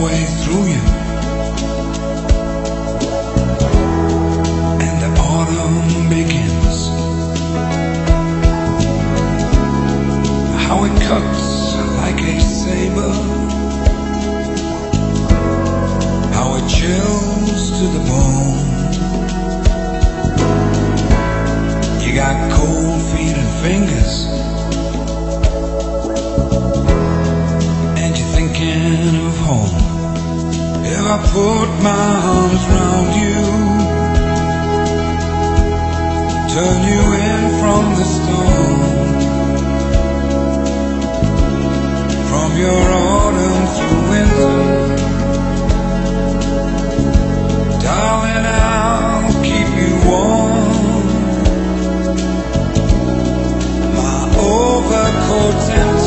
way through you, and the autumn begins. How it cuts like a saber, how it chills to the bone. You got cold feet and fingers, and you're thinking of home. If I put my arms round you, turn you in from the stone, from your autumn through winter, darling, I'll keep you warm. My overcoat's empty,